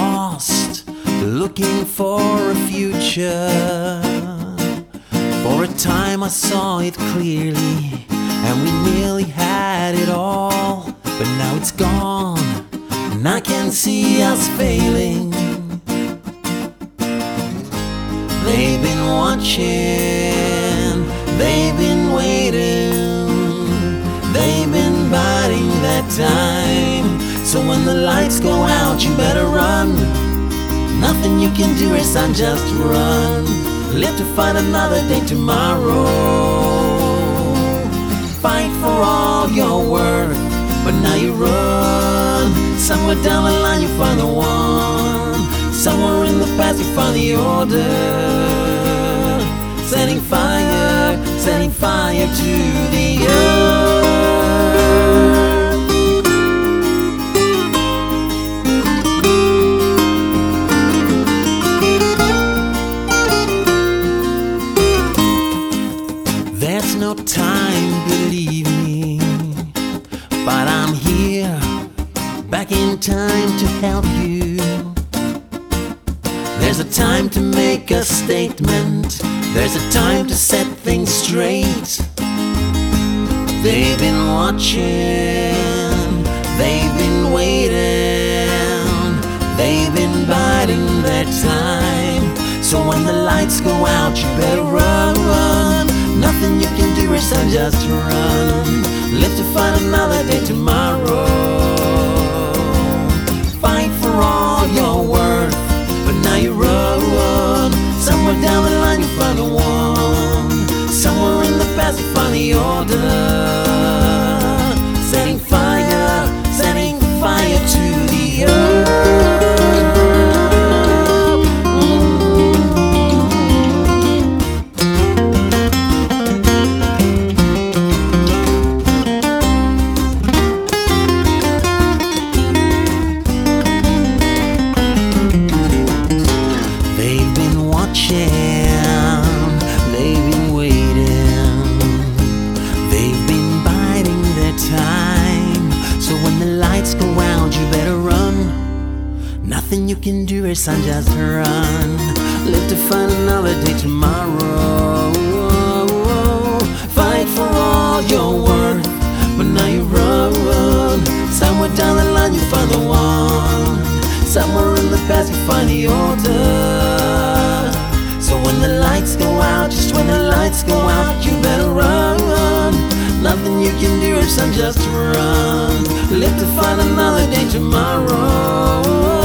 lost, looking for a future. For a time I saw it clearly, and we nearly had it all. But now it's gone, and I can see us failing. They've been watching, they've been waiting, they've been biding their time. So when the lights go out, you better run. Nothing you can do is just run. Live to fight another day tomorrow. Fight for all your worth, but now you run. Somewhere down the line you find the one. Somewhere in the past you find the order. Setting fire to the earth. There's no time, believe me, but I'm here, back in time to help you. There's a time to make a statement, there's a time to set things straight. They've been watching, they've been waiting, they've been biding their time. So when the lights go out, you better run. Nothing you can do is just run. Live to fight another day tomorrow. Fight for all your worth, but now you run. Somewhere down the line you find the one. Somewhere in the past you find the order. Setting fire to the earth. They've been watching, they've been waiting, they've been biding their time. So when the lights go out, you better run. Nothing you can do is just run. Live to find another day tomorrow. Fight for all your worth, but now you run. Somewhere down the line you find the one. Somewhere in the past you find the order. So when the lights go out, just when the lights go out, you better run. Nothing you can do is just run. Live to find another day tomorrow.